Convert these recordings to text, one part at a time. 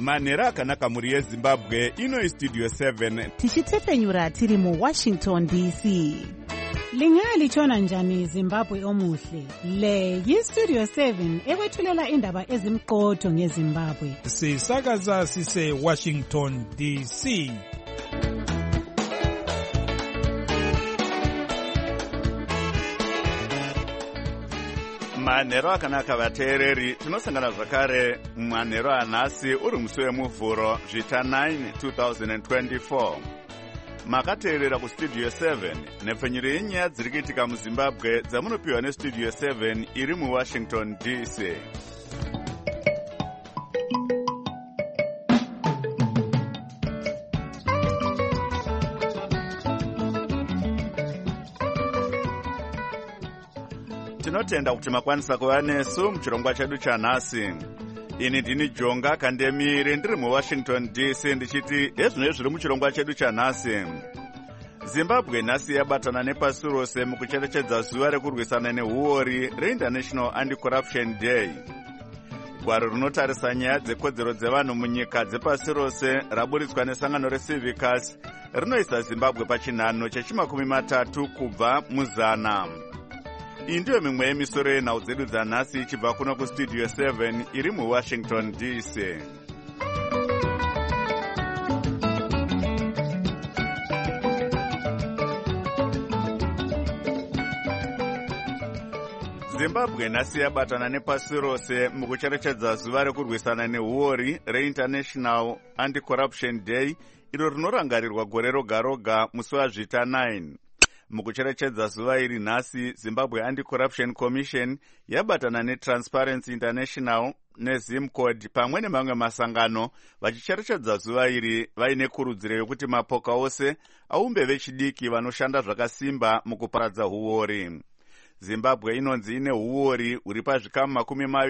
manhero akanaka mhuri yezimbabwe. Ino istudio 7 tichitefenyura tiri muWashington DC. Lingalitshona njani Zimbabwe omuhle? Le yistudio 7 ekwethulela indaba ezimqotho ngeZimbabwe. Sisakaza sise Washington DC. manhero akanaka vateereri, tinosangana zvakare manhero anhasi uri musi wemuvhuro zvita 9 2024. Makateerera kustudio 7 nepfenyuro yenyaya dziri kuitika muZimbabwe dzamunopiwa nestudio 7 iri muWashington DC. Tinotenda kuti makwanisa kuva nesu muchirongwa chedu chanhasi. Ini ndini Jonga Kandemiri ndiri muWashington DC ndichiti ezvino zviri muchirongwa chedu chanhasi. Zimbabwe nhasi yabatana nepasi rose mukucherechedza zuva rekurwisana nehuori reInternational Anti-Corruption Day. Gwaro rinotarisa nyaya dzekodzero dzevanhu munyika dzepasi rose raburitswa nesangano reCivicus rinoisa Zimbabwe pachinhano che30 kubva muzana. Iyi ndiyo mimwe yemisoro yenhau dzedu dzanhasi ichibva kuno kustudio 7 iri muWashington DC. Zimbabwe nhasi yabatana nepasi rose mukucherechedza zuva rekurwisana nehuori reInternational Anti-Corruption Day, iro rinorangarirwa gore roga roga musi wazvita 9. Mukucherechedza zuva iri nhasi, Zimbabwe Anti-Corruption Commission yabatana neTransparency International neZimcode pamwe nemamwe masangano vachicherechedza zuva iri vaine kurudziro yokuti mapoka ose aumbe vechidiki vanoshanda zvakasimba mukuparadza huori. Zimbabwe inonzi ine huori huri pazvikamu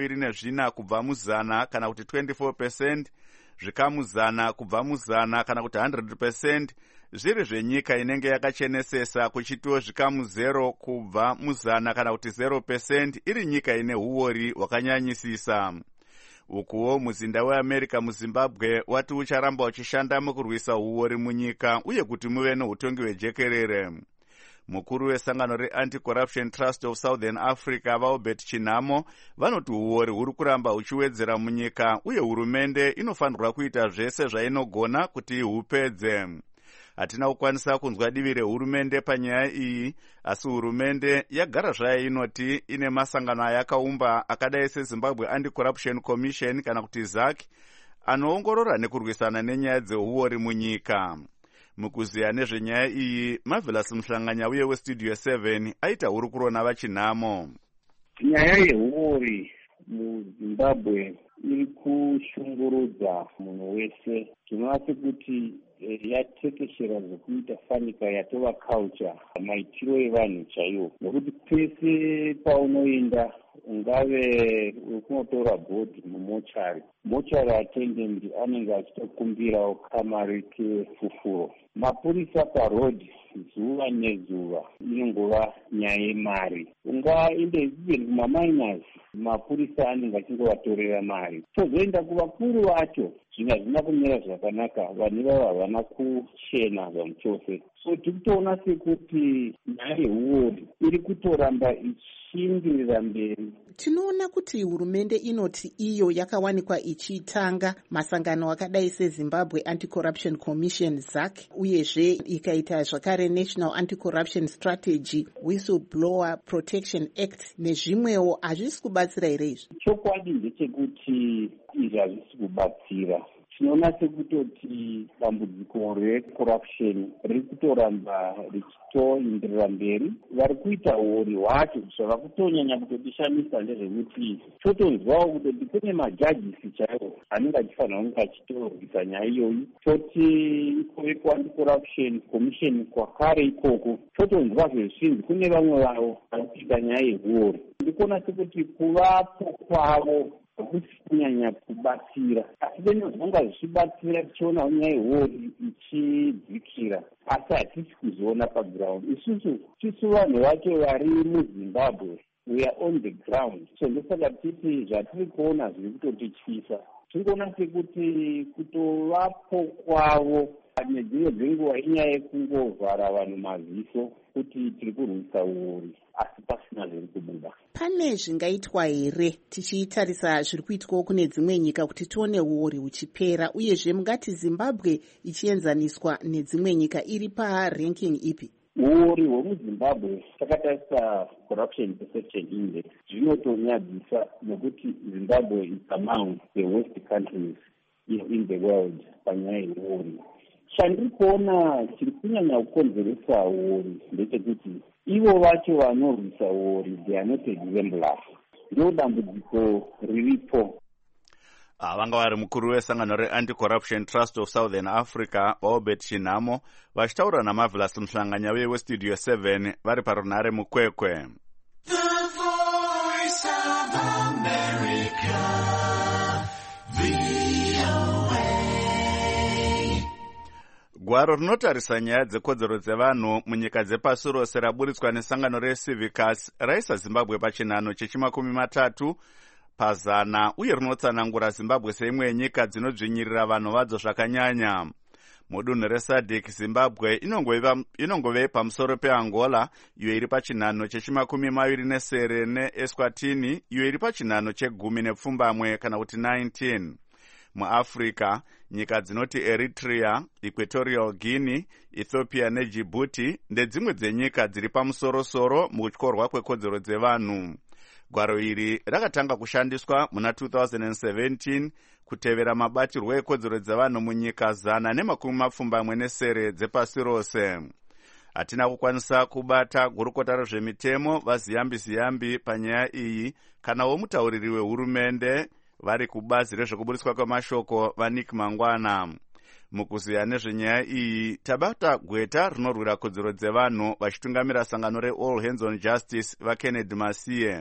24 kubva muzana kana kuti 24%, zvikamu 100 kubva muzana kana kuti 100%, zviri zvenyika inenge yakachenesesa kuchitiwo zvikamu 0 kubva muzana kana kuti 0% iri nyika ine huori hwakanyanyisisa. Ukuwo muzinda weAmerica muZimbabwe wati ucharamba uchishanda mukurwisa huori munyika uye kuti muve neutongi hwejekerere. Mukuru wesangano reAnti-Corruption Trust of Southern Africa vaObert Chinamo vanoti huori huri kuramba huchiwedzera munyika uye hurumende inofanirwa kuita zvese zvainogona kuti ihupedze. Hatina kukwanisa kunzwa divi rehurumende panyaya iyi, asi hurumende yagara zvayo inoti ine masangano ayakaumba akadai seZimbabwe Anti-Corruption Commission kana kuti ZAC anoongorora nekurwisana nenyaya dzehuori munyika. Mukuziya nezvenyaya iyi, Marvelous Muhlanganya uye westudio 7 aita hurukuro navaChinamo. Nyaya yehuori muZimbabwe iri kushungurudza munhu wese. Tinoona sekuti yatekeshera zvekuita fanika yatova culture, maitiro evanhu chaiwo. Nokuti pese paunoenda, ungave kunotora bhodhi mumochari, mochari attendant anenge achitokumbirawo kamari kefufuro. Mapurisa parodhi zuva nezuva inongova nyaya yemari. Ungaende kumaminers, mapurisa anenge achingovatorera mari. Tozoenda kuvakuru vacho, zvinhu hazvina kumira zvakanaka, vanhu ivavo havana kuchena zvamuchose. So tirikutoona sekuti nyaya yehuori iri kutoramba ichiindirira mberi. Tinoona kuti hurumende inoti iyo yakawanikwa ichitanga masangano akadai seZimbabwe Anti-Corruption Commission ZAC, uyezve ikaita zvakare National Anti-Corruption Strategy, Whistleblower Protection Act nezvimwewo. Hazvisi kubatsira here izvi? Chokwadi ndechekuti izvi hazvisi kubatsira. Tinoona sekutoti dambudziko recorruption riri kutoramba richitoenderera mberi. Vari kuita huori hwacho zvava kutonyanya kutodishamisa ndezvekuti totonzwawo kutoti kune majajisi chaiwo anenge achifanira kunge achitorwisa nyaya iyoyi. Toti ikoko Anti-Corruption Commission kwakare ikoko totonzwa zvezvinzi kune vamwe vavo vari kuita nyaya yehuori. Ndikuona sekuti kuvapo kwavo hakusi kunyanya kubatsira, asi venozvanga zvichibatsira tichiona nyaya yehuori ichidzikira, asi hatisi kuzoona paground. Isusu vanhu vacho vari muZimbabwe, we are on the ground. So ndosaka titi zvatiri kuona zviri kutotityisa. tingoona sekuti kutovapo kwavo nedzimwe dzenguva inyaya yekungovhara vanhu maziso kuti tiri kurwisa uori asi pasina zviri kubuda. Pane zvingaitwa here tichitarisa zviri kuitwawo kune dzimwe nyika kuti tione uori huchipera, uyezve mungati Zimbabwe ichienzaniswa nedzimwe nyika iri paranking ipi? Uori hwemuzimbabwe takatarisa corruption perception index zvinotonyadzisa nekuti Zimbabwe is among the worst countries in the world panyaya yeuori. Chandiri kuona chiri kunyanya kukonzeresa uori ndechekuti ivo vacho vanorwisa uori they are not exemplars. Ndio dambudziko riripo. Vanga vari mukuru wesangano reAnti-Corruption Trust of Southern Africa vaobert Chinhamo vachitaura naMarvelous Mhlanganya weStudio 7 vari parunare mukwekwe. Gwaro rinotarisa nyaya dzekodzero dzevanhu munyika dzepasi rose raburitswa nesangano reCivicus raisa Zimbabwe pachinhano chechi30 pazana uye rinotsanangura Zimbabwe seimwe yenyika dzinodzvinyirira vanhu vadzo zvakanyanya. Mudunhu reSADC Zimbabwe inongove pamusoro peAngola iyo iri pachinhano chechi27 neEswatini iyo iri pachinhano che10 kana kuti 19. MuAfrica nyika dzinoti Eritrea, Equatorial Guinea, Ethiopia neDjibouti ndedzimwe dzenyika dziri pamusoro-soro mukutyorwa kwekodzero dzevanhu. Gwaro iri rakatanga kushandiswa muna 2017 kutevera mabatirwo ekodzero dzevanhu munyika 140 dzepasi rose. Hatina kukwanisa kubata gurukota rezvemitemo vaZiyambi panyaya iyi kanawo mutauriri wehurumende vari kubazi rezvekuburitswa kwemashoko vaNick Mangwana. Mukuziya nezvenyaya iyi tabata gweta rinorwira kodzero dzevanhu vachitungamira sangano reAll Hands on Justice vaKennedy Masiye.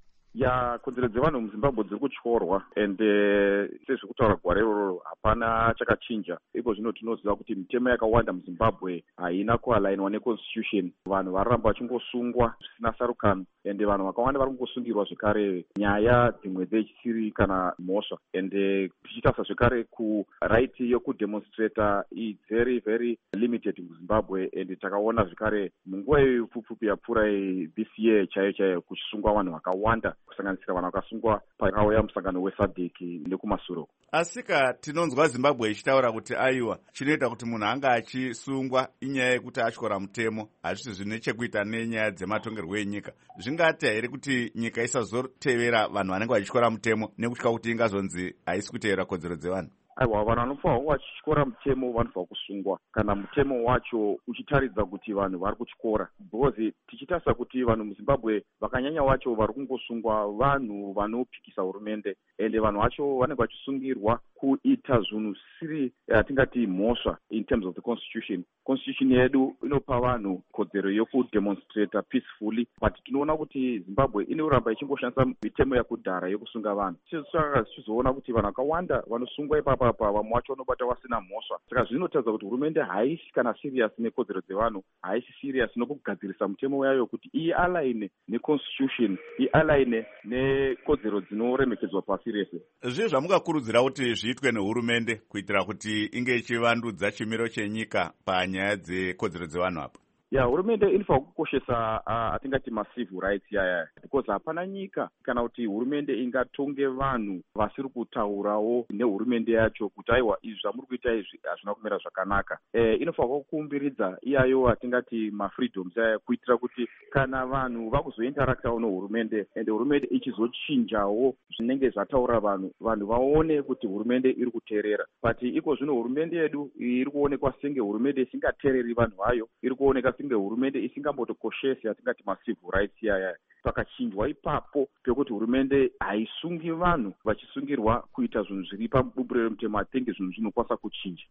Kodzero dzevanhu muZimbabwe dziri kutyorwa ende sezviri kutaura gwara iroro hapana chakachinja. Iko zvino tinoziva kuti mitemo yakawanda muZimbabwe haina kualainwa neconstitution. Vanhu varamba vachingosungwa zvisina sarukano ende vanhu vakawanda vari kungosungirwa zvekare nyaya dzimwe dzechisiri kana mhosva. Ende tichitarisa zvekare right yekudemonstrata is very very limited muZimbabwe ende takaona zvekare munguva yepfupi yapfuura this year chaiyo kuchisungwa vanhu vakawanda kusanganisira vanhu vakasungwa pakauya musangano weSADC nekumasuro. Asika tinonzwa Zimbabwe ichitaura kuti aiwa chinoita kuti munhu anga achisungwa inyaya yekuti atyora mutemo hazvisi zvine chekuita nenyaya dzematongerwo enyika. Zvingati here kuti nyika isazotevera vanhu vanenge vachityora mutemo nekutya kuti ingazonzi haisi kutevera kodzero dzevanhu? Aiwa, vanhu vanofanira kunge vachityora mutemo vanofanira kusungwa kana mutemo wacho uchitaridza kuti vanhu vari kutyora, because tichitarisa kuti vanhu muZimbabwe vakanyanya vacho vari kungosungwa vanhu vanopikisa hurumende ende vanhu vacho vanenge vachisungirwa kuita zvinhu zvisiri tingati mhosva in terms of the constitution. Constitution yedu inopa vanhu kodzero yekudemonstrata peacefully, but tinoona kuti Zimbabwe inoramba ichingoshandisa mitemo yakudhara yokusunga vanhu. Saka tichizoona kuti vanhu vakawanda vanosungwa ipapa vamwe vacho vanobata vasina mhosva. Saka zvinotaridza kuti hurumende haisi kana serious nekodzero dzevanhu, haisi serious nokugadzirisa mutemo yayo kuti ialaine neconstitution, ialaine nekodzero dzinoremekedzwa pasi rese. Zvii zvamukakurudzira kuti zviitwe nehurumende kuitira kuti inge ichivandudza chimiro chenyika panyaya dzekodzero dzevanhu apa? Hurumende inofanira kukoshesa atingati macivil rights yaya, because hapana nyika kana kuti hurumende ingatonge vanhu vasiri kutaurawo nehurumende yacho kuti aiwa izvi zvamuri kuita izvi hazvina kumira zvakanaka. Inofanira kukumbiridza iyayo atingati mafreedoms yaya kuitira kuti kana vanhu vakuzointeraktawo nehurumende ende hurumende ichizochinjawo zvinenge zvataura vanhu vaone kuti hurumende iri kuteerera. But iko zvino hurumende yedu iri kuonekwa senge hurumende isingateereri vanhu vayo, iri kuoneka senge hurumende isingambotokoshesi atingati macivil rights yaya. Pakachinjwa ipapo pekuti hurumende haisungi vanhu vachisungirwa kuita zvinhu zviri pabubure remutemo, atenge zvinhu zvinokwanisa kuchinja.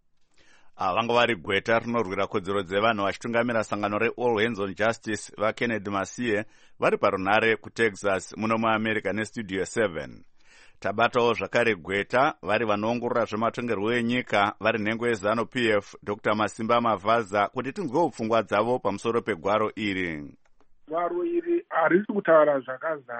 Vanga vari gweta rinorwira kodzero dzevanhu vachitungamira sangano reAll Hands on Justice vaKennedy Masiye vari parunare kuTexas muno muAmerica neStudio 7. Tabatawo zvakare gweta vari vanoongorora zvematongerwo enyika vari nhengo yeZANU-PF Dr. Masimba Mavhaza kuti tinzwewo pfungwa dzavo pamusoro pegwaro iri. Gwaro iri harisi kutaura zvakazara,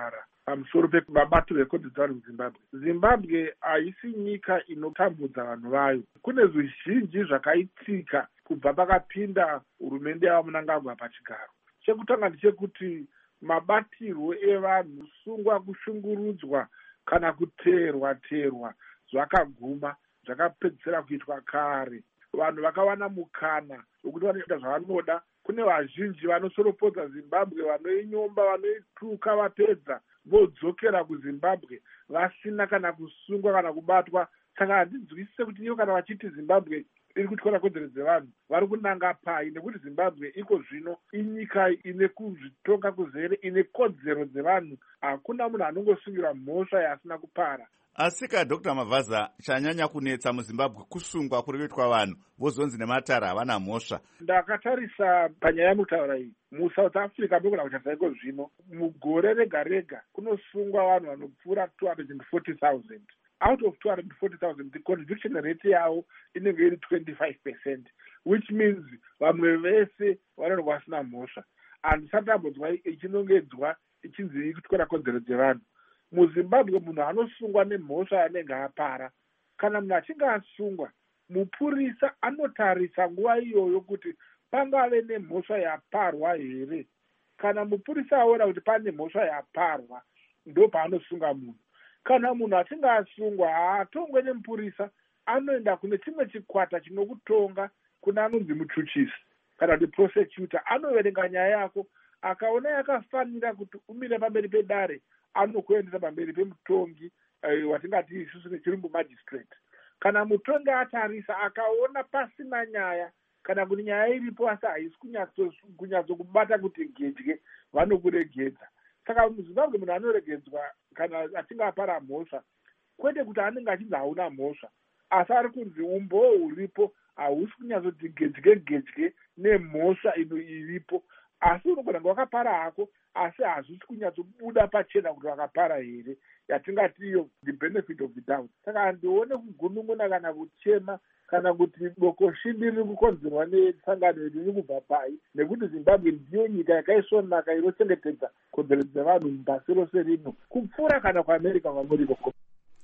pamusoro pemabatiro ekodhi dzavanhu muzimbabwe. Zimbabwe haisi nyika inotambudza vanhu vayo. Kune zvizhinji zvakaitika kubva pakapinda hurumende yava Mnangagwa pachigaro. Chekutanga ndechekuti mabatirwo evanhu, kusungwa, kushungurudzwa kana kuteerwa zvakaguma, zvakapedzisira kuitwa kare. Vanhu vakawana mukana wekuti vanoita zvavanoda. Kune vazhinji vanosoropodza Zimbabwe, vanoinyomba, vanoituka, vapedza vodzokera kuZimbabwe vasina kana kusungwa kana kubatwa. Saka handinzwisise kuti iyo kana vachiti Zimbabwe iri kutyora kodzero dzevanhu vari kunanga pai, nekuti Zimbabwe iko zvino inyika ine kuzvitonga kuzere, ine kodzero dzevanhu. Hakuna munhu anongosungira mhosva yasina kupara. Asika Dr. Mavaza, chanyanya kunetsa muZimbabwe kusungwa kuri kuitwa vanhu vozonzi nematara havana mhosva. Ndakatarisa panyaya yamutaura iyi muSouth Africa ndokuna kutarisa iko zvino mugore rega rega kunosungwa vanhu vanopfuura 240,000. Out of 240,000 the conviction rate yavo inenge iri 25%, which means vamwe vese vanenge vasina mhosva. Handisatambudzwa ichinongedzwa ichinzi kutyora kodzero dzevanhu. MuZimbabwe munhu anosungwa nemhosva yanenge apara. Kana munhu achinge asungwa, mupurisa anotarisa nguva iyoyo kuti pangave nemhosva yaparwa here. Kana mupurisa aona kuti pane mhosva yaparwa, ndo paanosunga munhu. Kana munhu achinge asungwa haatongwe nemupurisa, anoenda kune chimwe chikwata chinokutonga, kuna anonzi muchuchisi kana kuti prosecutor. Anoverenga nyaya yako, akaona yakafanira kuti umire pamberi pedare, anokuendesa pamberi pemutongi watingati isusu nechirungu magistrate. Kana mutongi atarisa akaona pasina nyaya kana kuti nyaya iripo asi haisi kunyatsokubata kuti gedye, vanokuregedza. Saka muZimbabwe munhu anoregedzwa kana achinge apara mhosva, kwete kuti anenge achinzi hauna mhosva, asi ari kunzi umboo huripo hausi kunyatsoti gedye nemhosva iripo. Asi unogona kunge wakapara hako, asi hazvisi kunyatsobuda pachena kuti wakapara here, yatingati iyo the benefit of the doubt. Saka handione kugunun'una kana kuchema kana kuti bokoshindi riri kukonzerwa nesangano riri kubva pai, nekuti Zimbabwe ndiyo nyika yakaisvonaka inochengetedza kodzero dzevanhu mupasi rose rino kupfuura kana kuAmerica kwamuri ikoko.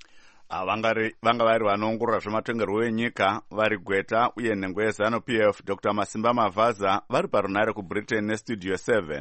Vanga vari vanoongorora zvematongerwo enyika vari Gweta uye nhengo yeZANU-PF Dr. Masimba Mavaza vari parunare kuBritain neStudio 7.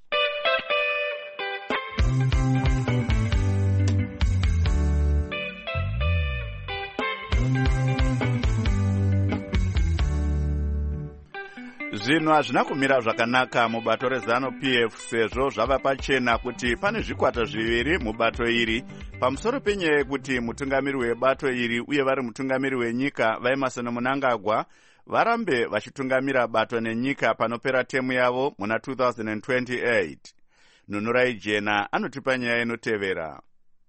Zvinhu hazvina kumira zvakanaka mubato reZANU-PF sezvo zvava pachena kuti pane zvikwata zviviri mubato iri pamusoro penyaya yekuti mutungamiri webato iri uye vari mutungamiri wenyika vaEmmerson Mnangagwa varambe vachitungamira bato nenyika panopera temu yavo muna 2028. Nunurai Jena anotipa nyaya inotevera.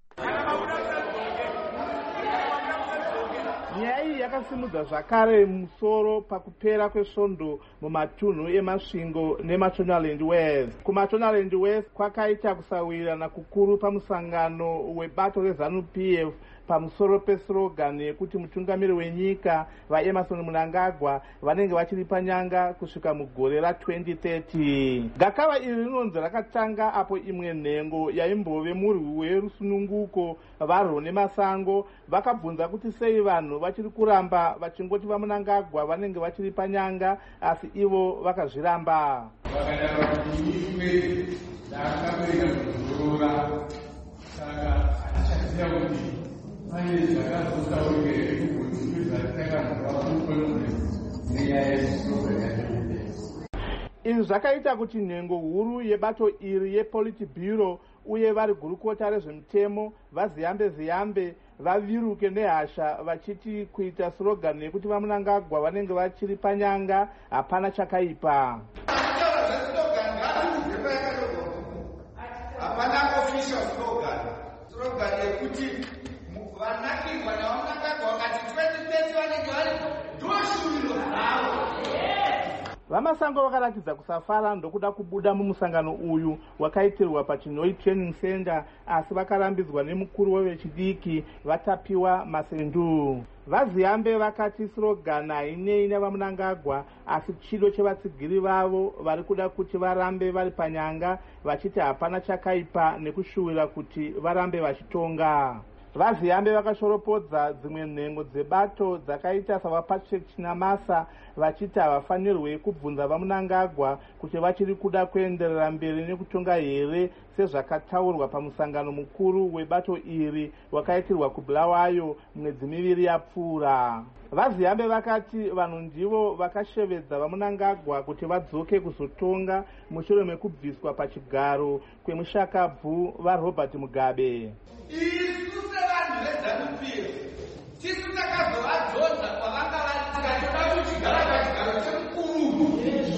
Nyaya iyi yakasimudza zvakare musoro pakupera kwesvondo mumatunhu emasvingo neMashonaland West. KuMashonaland West kwakaita kusawirirana kukuru pamusangano webato reZANU-PF pamusoro peslogan yekuti mutungamiri wenyika vaEmmerson Mnangagwa vanenge vachiri panyanga kusvika mugore ra2030. Gakava iri rinonzi rakatanga apo imwe nhengo yaimbove murwi werusununguko varwo nemasango vakabvunza kuti sei vanhu vachiri kuramba vachingoti vaMnangagwa vanenge vachiri panyanga asi ivo vakazviramba. Izvi zvakaita kuti nhengo huru yebato iri yePolitburo uye vari gurukota rezvemutemo vaziyambe vaviruke nehasha vachiti kuita slogan yekuti vaMnangagwa vanenge vachiri panyanga hapana chakaipa. Hapana official slogan yekuti vanakirwa navaMnangagwa wakati 2030 vanenge vari ndoshuviro dzavo. Vemasango vakaratidza kusafara ndokuda kubuda mumusangano uyu wakaitirwa paChinoi Training Center, asi vakarambidzwa nemukuru wevechidiki vatapiwa Masendu. Vaziyambe vakati slogan hainei navaMnangagwa, asi chido chevatsigiri vavo vari kuda kuti varambe vari panyanga, vachiti hapana chakaipa nekushuwira kuti varambe vachitonga. Vaziyambe vakashoropodza dzimwe nhengo dzebato dzakaita savaPatrick Chinamasa, vachiti havafanirwi kubvunza vaMnangagwa kuti vachiri kuda kuenderera mberi nekutonga here sezvakataurwa pamusangano mukuru webato iri wakaitirwa kuBulawayo mwedzi miviri yapfuura. Vaziyambe vakati vanhu ndivo vakashevedza vaMnangagwa kuti vadzoke kuzotonga mushure mekubviswa pachigaro kwemushakabvu vaRobert Mugabe. Isu sevanhu veZANU-PF tisu takazovadzodza kwavanga tikatoda kuchigara pachigaro chemukuru.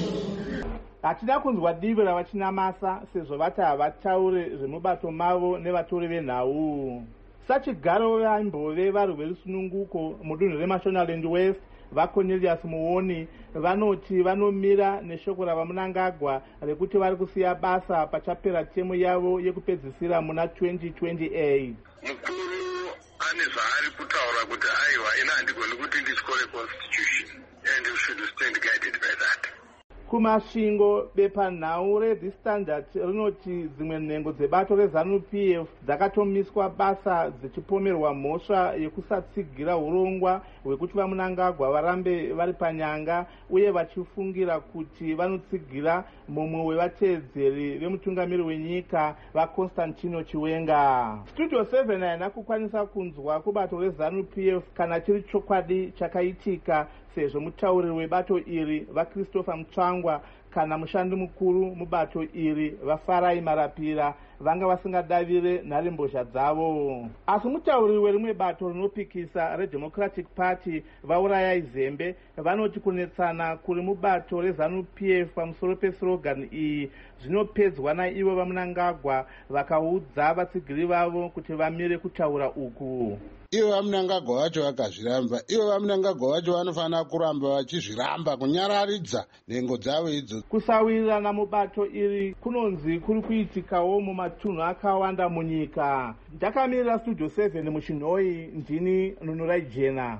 Hatina kunzwa divi ravachinamasa sezvo vati havataure zvemubato mavo nevatori venhau. Sachigaro vaimbove vari verusununguko mudunhu reMashonaland West, vaCornelius Muoni vanoti vanomira neshoko ravaMnangagwa rekuti vari kusiya basa pachapera temu yavo yekupedzisira muna 2028. Mukuru ane zvaari kutaura kuti aiwa ina handigoni kuti ndityore constitution and we should stand guided by that. Kumasvingo bepanhau reThe Standard rinoti dzimwe nhengo dzebato reZANU-PF dzakatomiswa basa dzichipomerwa mhosva yekusatsigira urongwa hwekuti vaMnangagwa varambe vari panyanga uye vachifungira kuti vanotsigira mumwe wevateedzeri vemutungamiri wenyika vaConstantino Chiwenga. Studio 7 haina kukwanisa kunzwa kubato reZANU-PF kana chiri chokwadi chakaitika, sezvo mutauriri webato iri vaChristopher Mutsvangwa kana mushandi mukuru mubato iri vaFarai Marapira vanga vasingadavire nharembozha dzavo. Asi mutauriri werimwe bato rinopikisa reDemocratic Party vaUrayai Zembe vanoti kunetsana kuri mubato reZANU-PF pamusoro peslogan iyi zvinopedzwa naivo vaMnangagwa vakaudza vatsigiri vavo kuti vamire kutaura uku. Ivo vaMnangagwa vacho vakazviramba. Ivo vaMnangagwa vacho vanofanira kuramba vachizviramba kunyararidza nhengo dzavo idzo. Kusawirirana mubato iri kunonzi kuri kuitikawo mumatunhu akawanda munyika. Ndakamirira Studio 7 muChinoi, ndini Nunurai Jena.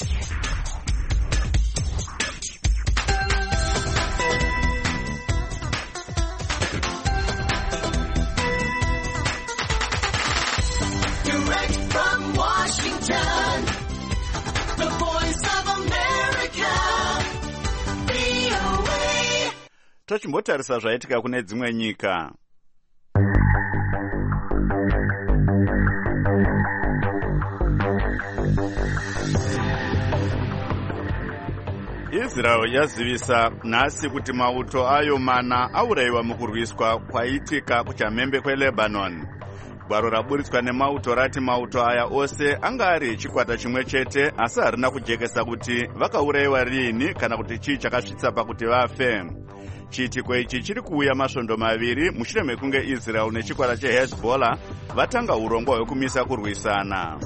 Tochimbotarisa zvaitika kune dzimwe nyika. Israel yazivisa nhasi kuti mauto ayo mana aurayiwa mukurwiswa kwaitika kuchamhembe kweLebanon. Gwaro raburitswa nemauto rati mauto aya ose anga ari echikwata chimwe chete, asi harina kujekesa kuti vakaurayiwa riini kana kuti chii chakasvitsa pakuti vafe. Chiitiko ichi chiri kuuya masvondo maviri mushure mekunge Israel nechikwata cheHezbollah vatanga urongwa hwekumisa kurwisana.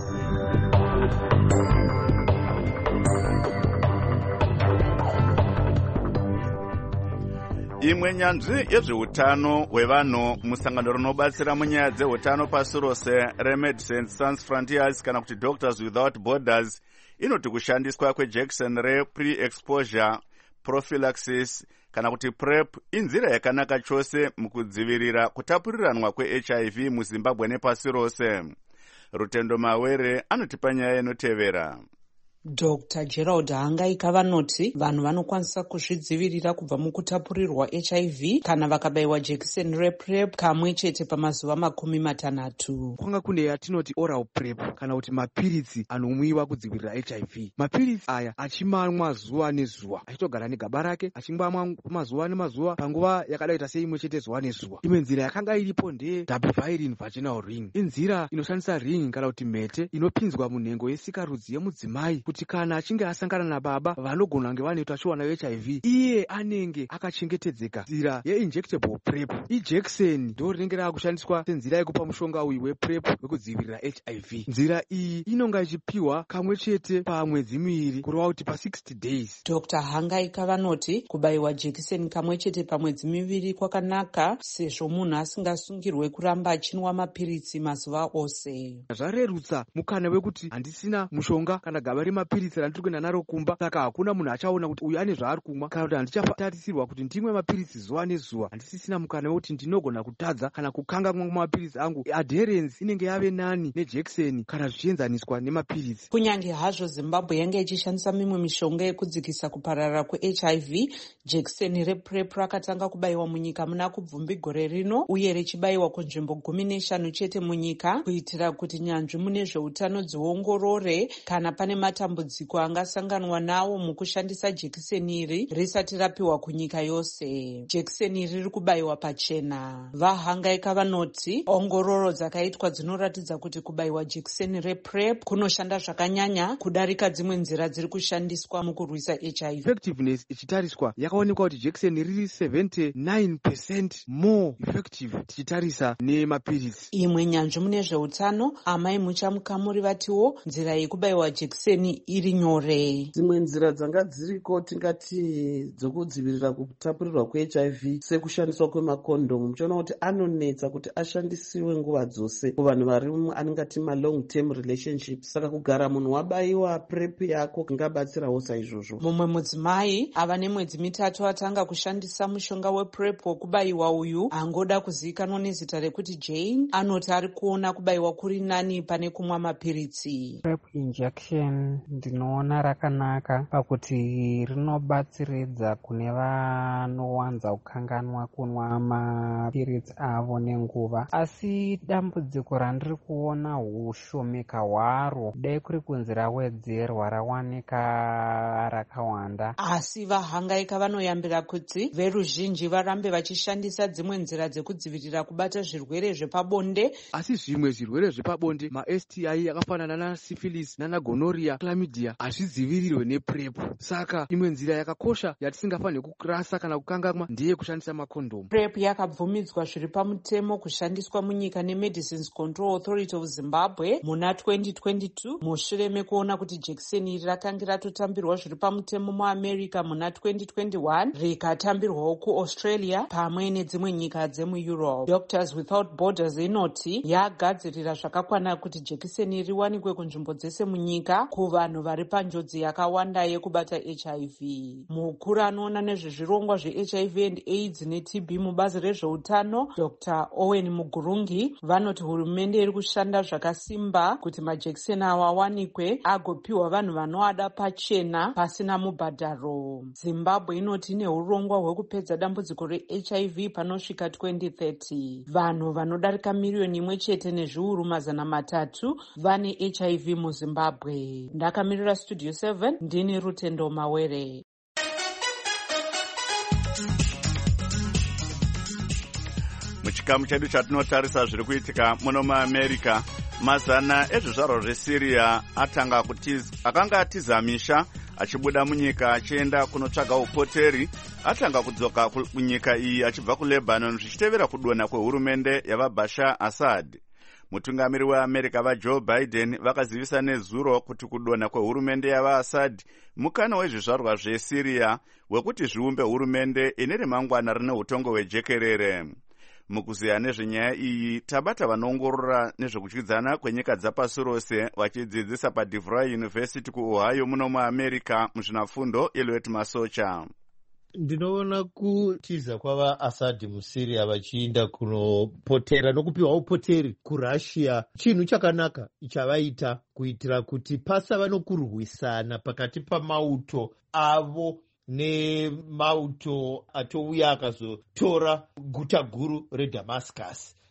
Imwe nyanzvi yezveutano hwevanhu musangano rinobatsira munyaya dzeutano pasi rose reMedecines Sans Frontiers kana kuti Doctors Without Borders inoti kushandiswa kwejekiseni re-pre-exposure prophylaxis kana kuti PrEP inzira yakanaka chose mukudzivirira kutapuriranwa kweHIV muZimbabwe nepasi rose. Rutendo Mawere anotipa nyaya inotevera. Dr. Gerald Hangaika vanoti vanhu vanokwanisa kuzvidzivirira kubva mukutapurirwa HIV kana vakabayiwa jekiseni rePrEP kamwe chete pamazuva 60. Kwanga kune yatinoti oral PrEP kana kuti mapiritsi anomwiwa kudzivirira HIV. Mapiritsi aya achimamwa zuva nezuva, achitogara negaba rake achingwamwa mazuva nemazuva panguva yakadaita seimwe chete zuva nezuva. Imwe nzira yakanga iripo ndeye double vaginal ring. Inzira inoshandisa ring kana kuti mhete inopinzwa munhengo yesikarudzi yemudzimai kuti kuti kana achinge asangana nababa vanogona kunge vane utachiona hweHIV, iye anenge akachengetedzeka. Nzira yeinjectable PrEP, ijekiseni ndo rinenge rakushandiswa senzira yekupa mushonga uyu wePrEP wekudzivirira HIV. Nzira iyi inonga ichipiwa kamwe chete pamwedzi miviri kureva kuti pa60 days. Dr. Hangaika vanoti kubayiwa jekiseni kamwe chete pamwedzi miviri kwakanaka sezvo munhu asingasungirwe kuramba achinwa mapiritsi mazuva ose. Zvarerutsa mukana wekuti handisina mushonga kana gaba remapiritsi randiri kuenda naro kumba, saka hakuna munhu achaona kuti uyu ane zvaari kumwa kana kuti handichatarisirwa kuti ndimwe mapiritsi zuva nezuva. Handisisina mukana wekuti ndinogona kutadza kana kukanga kumwa mapiritsi angu. Adherence inenge yave nani nejekiseni kana zvichienzaniswa nemapiritsi. Kunyange hazvo Zimbabwe yange ichishandisa mimwe mishonga yekudzikisa kuparara kweHIV, jekiseni rePrEP rakatanga kubayiwa munyika muna kubvumbi gore rino uye richibayiwa kunzvimbo 15 chete munyika kuitira kuti nyanzvi mune zveutano dziongorore kana pane matambudziko angasanganwa nawo mukushandisa jekiseni iri risati rapiwa kunyika yose. Jekiseni iri riri kubayiwa pachena. Vahangaika vanoti ongororo dzakaitwa dzinoratidza kuti kubayiwa jekiseni rePrEP kunoshanda zvakanyanya kudarika dzimwe nzira dziri kushandiswa mukurwisa HIV. Effectiveness ichitariswa yakaonekwa kuti jekiseni riri 79% more effective tichitarisa nemapiritsi. Imwe nyanzvi mune zveutano Amai Muchamukamuri vatiwo nzira yekubayiwa jekiseni iri nyore. Dzimwe nzira dzanga dziriko tingati dzokudzivirira kutapurirwa kweHIV sekushandiswa kwemakondomu, muchiona kuti anonetsa kuti ashandisiwe nguva dzose kuvanhu vari aningati long term relationships. Saka kugara munhu wabayiwa PrEP yako kungabatsirawo saizvozvo. Mumwe mudzimai ava nemwedzi mitatu atanga kushandisa mushonga wePrEP wekubayiwa uyu angoda kuzivikanwa nezita rekuti Jane anoti ari kuona kubayiwa kuri nani pane kumwa mapiritsi. PrEP injection ndinoona rakanaka pakuti rinobatsiridza kune vanowanza kukanganwa kunwa mapiritsi avo nenguva, asi dambudziko randiri kuona hushomeka hwaro dai kuri kunzi rawedzerwa rawanika rakawanda. Asi Vahangaika vanoyambira kuti veruzhinji varambe vachishandisa dzimwe nzira dzekudzivirira kubata zvirwere zvepabonde. Asi zvimwe zvirwere zvepabonde maSTI yakafanana nasyphilis nanagonorrhea, chlamydia hazvidzivirirwe nePrEP. Saka imwe nzira yakakosha yatisingafaniri kurasa kana kukanganwa ndeye kushandisa makondomu. PrEP yakabvumidzwa zviri pamutemo kushandiswa munyika neMedicines Control Authority of Zimbabwe muna 2022 mushure mekuona kuti jekiseni iri rakange ratotambirwa zviri pamutemo muAmerica muna 2021 rikatambirwawo kuAustralia pamwe nedzimwe nyika dzemuEurope. Doctors Without Borders inoti yagadzirira zvakakwana kuti jekiseni riwanikwe kunzvimbo dzese munyika kuvanhu vari panjodzi yakawanda yekubata HIV. Mukuru anoona nezvezvirongwa zveHIV and AIDS neTB mubazi rezveutano Dr. Owen Mugurungi vanoti hurumende iri kushanda zvakasimba kuti majekiseni awa awanikwe agopiwa vanhu vanoada pachena pasina mubhadharo. Zimbabwe inoti ine urongwa hwekupedza dambudziko reHIV panosvika 2030. Vanhu vanodarika miriyoni 1.3 vane HIV muZimbabwe. Ndakamirira Studio 7 ndini Rutendo Mawere. Muchikamu chedu chatinotarisa zviri kuitika muno muAmerica, mazana ezvizvarwa zveSyria akanga atiza misha achibuda munyika achienda kunotsvaga upoteri atanga kudzoka kunyika iyi achibva kuLebanon zvichitevera kudonha kwehurumende yavaBashar Assad. Mutungamiri weAmerica vaJoe Biden vakazivisa nezuro kuti kudonha kwehurumende yavaAssad mukana wezvizvarwa zveSyria wekuti zviumbe hurumende ine remangwana rine utongo hwejekerere. Mukuziya nezvenyaya iyi tabata vanoongorora nezvekudyidzana kwenyika dzapasi rose vachidzidzisa paDeVry University kuOhio muno muAmerica muzvinafundo Eliot Masocha. Ndinoona kutiza kwavaAssad muSyria vachienda kunopotera nokupiwa upoteri kuRussia chinhu chakanaka chavaita kuitira kuti pasava nokurwisana pakati pamauto avo nemauto atouya akazotora guta guru reDamascus.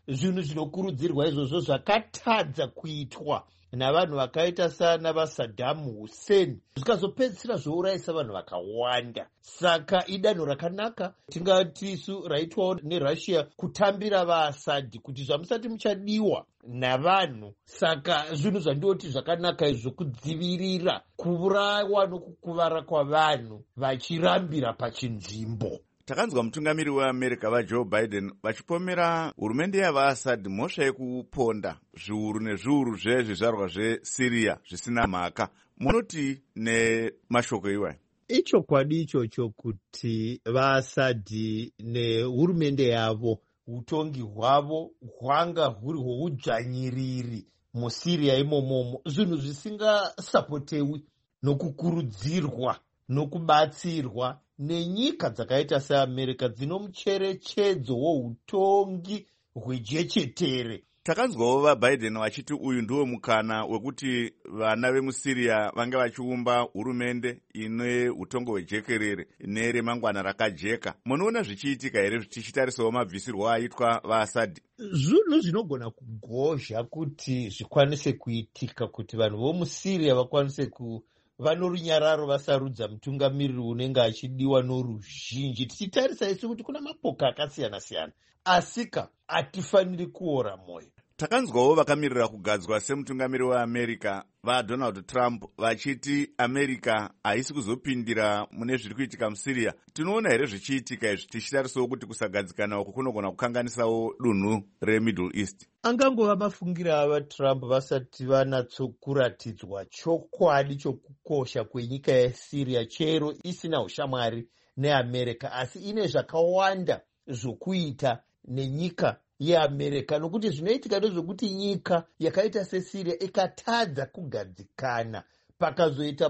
zvinhu zvinokurudzirwa izvozvo zvakatadza kuitwa navanhu vakaita sana vaSaddam Hussein zvikazopedzisira zvourayisa vanhu vakawanda. Saka idanho rakanaka tingati isu raitwawo neRussia kutambira vaAssad kuti zvamusati muchadiwa navanhu. Saka zvinhu zvandoti zvakanaka izvo kudzivirira kuurawa nokukuvara kwavanhu vachirambira pachinzvimbo. Takanzwa mutungamiri weAmerica vaJoe Biden vachipomera hurumende yavaAssad mhosva yekuponda zviuru nezviuru zvezvizvarwa zveSyria zvisina mhaka. Munoti nemashoko iwayo? Ichokwadi ichocho kuti vaAssad nehurumende yavo utongi hwavo hwanga huri hwoudzvanyiriri muSyria imomomo, zvinhu zvisingasapotewi nokukurudzirwa nokubatsirwa nenyika dzakaita seAmerica dzino mucherechedzo woutongi hwejechetere. Takanzwawo vaBiden vachiti uyu ndiwo mukana wekuti vana vemuSyria vange vachiumba hurumende ine utongo hwejekerere neremangwana rakajeka. Munoona zvichiitika here tichitarisawo mabvisirwo aitwa vaAssad? Zvinhu zvinogona kugozha kuti zvikwanise kuitika kuti vanhu vomuSyria vakwanise vanorunyararo vasarudza mutungamiriri unenge achidiwa noruzhinji. Tichitarisa isu kuti kuna mapoka akasiyana-siyana, asika hatifaniri kuora mwoyo. Takanzwawo vakamirira kugadzwa semutungamiri weAmerica vaDonald Trump vachiti America haisi kuzopindira mune zviri kuitika muSyria. Tinoona here zvichiitika izvi tichitarisawo kuti kusagadzikana uku kunogona kukanganisawo dunhu reMiddle East? Angangova mafungira avaTrump vasati vanatsokuratidzwa chokwadi chokukosha kwenyika yeSyria, chero isina ushamwari neAmerica, asi ine zvakawanda zvokuita nenyika yeAmerica, nokuti zvinoitika ndezvekuti nyika yakaita seSyria ikatadza kugadzikana, pakazoita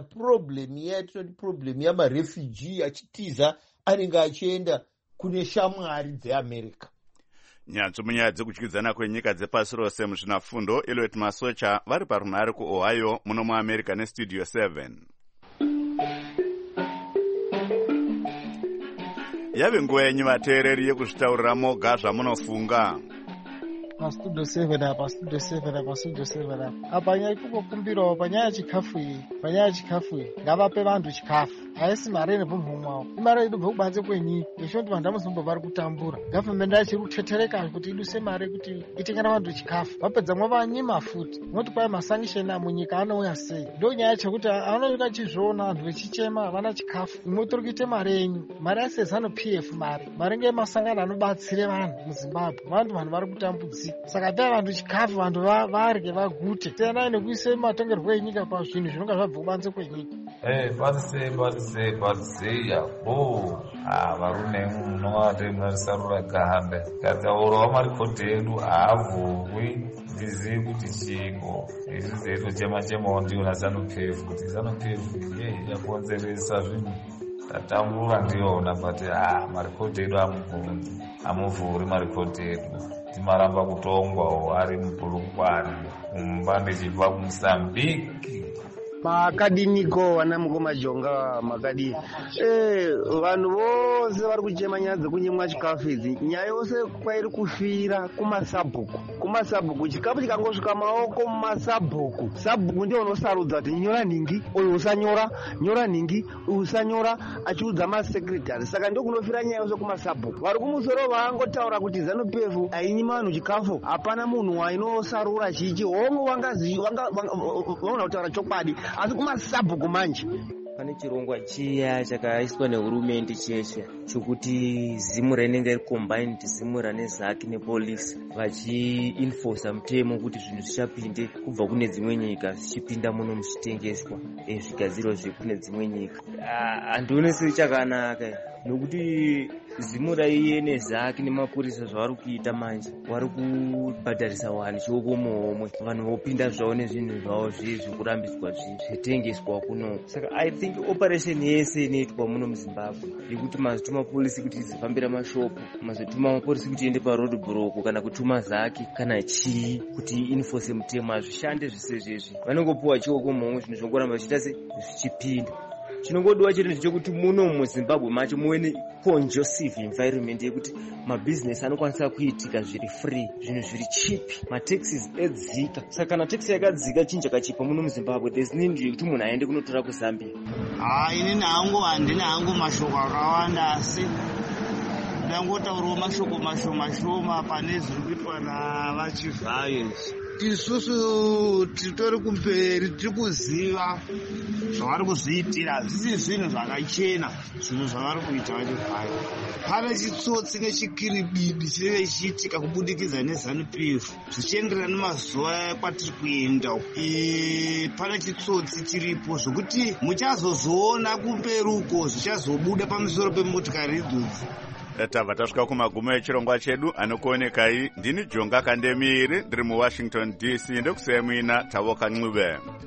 problem yamarefugee achitiza anenge achienda kune shamwari dzeAmerica. Nyanzvi munyaya dzekudyidzana kwenyika dzepasi rose muzvinafundo, Elliot Masocha vari parunhare kuOhio muno muAmerica neStudio 7. Yave nguva yenyu vateereri yekuzvitaurira moga zvamunofunga. Pastudio 7 apa nyaya ikukumbirawo panyaya chikafu iyi, ngavape vantu chikafu. Haisi mari inobva mwavo, imari inobva kubanze kwenyika. Yeshoti vantu vamuzombo vari kutambura. Gavhimende achiri kutetereka kuti iduse mari kuti itengera vantu chikafu. Vapedza mwavanyima futi. Moti kwai masangisheni munyika anouya sei. Ndo nyaya chekuti anonga achizviona vantu vechichema havana chikafu. Imwe tori kuite mari yenyu. Mari yaSezano PF mari ngemasangano anobatsire vanhu muZimbabwe. Vantu vari kutambudzika. Saka pai vantu chikafu, vantu varye vagute. Tena nekuise matongerwo enyika pazvinhu zvinonga zvabva kubanze kwenyika. Yabo varume munovate munarisarura gambe kataurawo marikodhi edu haavhurwi. Ndizivi kuti chingo izvi zeito chema ndiona ZANU-PF kuti ZANU-PF yakonzeresa zvinhu tatambura ndiyona, but marikodhi edu amuvhuri marikodhi edu. Timaramba kutongwa ari mupurungwani kumba ndichibva kuMozambique. Makadiniko wana mukoma jonga makadi vanhu vose vari kuchema nyaya dzekunyimwa chikafu idzi. Nyaya yose kwairi kufira kumasabhuku chikafu chikangosvika maoko mumasabhuku, sabhuku ndiyo unosarudza kuti nyora nhingi uyu usanyora, nyora nhingi uyu usanyora, achiudza masekretari. Saka ndio kunofira nyaya yose kumasabhuku. Vari kumusoro vangotaura kuti ZANU-PF hainyima vanhu chikafu, hapana munhu wainosarura chichi. Hongu vaona kutaura chokwadi, asi kumasabhuku manje pane chirongwa chiya chakaiswa nehurumende cheshe chokuti Zimura inenge iri combined, Zimura neZAC nepolisi vachiinforsa mutemo kuti zvinhu zvichapinde kubva kune dzimwe nyika zvichipinda muno muchitengeswa zvigadzirwa zvekune dzimwe nyika. Handionesi chakanaka nokuti Zimura iye neZAC nemapurisa zvavari kuita manje vari kubhadharisa vanhu chioko muhomwe, vanhu vopinda zvavo nezvinhu zvavo zvekurambidzwa zvitengeswa kuno. Saka I think operation yese inoitwa muno muZimbabwe yekuti mazotuma polisi kuti izofambira mashopu, mazotuma mapolisi kuti iende paroad block kana kutuma ZAC kana chii kuti inforce mutemo, hazvishande zvese izvezvi. Vanongopuwa chioko muhomwe, zvinhu zvongoramba zvichiita zvichipinda. chinongodiwa chete ndechekuti muno muzimbabwe macho muve neconducive environment yekuti mabhizinesi anokwanisa kuitika zviri free, zvinhu zviri cheap, mataxes edzika. Saka kana taxi yakadzika chinhu chakachipa muno muzimbabwe, there's need yekuti munhu aende kunotora kuzambia. Inini hangu handina hangu mashoko akawanda, asi ndangotaurawo mashoko mashoma pane zviri kuitwa navachivhayo. Isusu titori kumberi, tiri kuziva zvavari kuzviitira, hazvisi zvinhu zvakachena zvinhu zvavari kuita vachivhayo. Pane chitsotsi nechikiribidi chinenge chichiitika kubudikidza neZANU-PF zvichienderana nemazuva kwatiri kuenda. Pane chitsotsi chiripo zvokuti muchazozoona kumberi uko zvichazobuda pamusoro pemotikari idzodzi. Tabva tasvika kumagumo echirongwa chedu. Anokuonekai ndini Jonga Kandemiri, ndiri muWashington DC. Ndokusiyemwina Tavoka Ncube.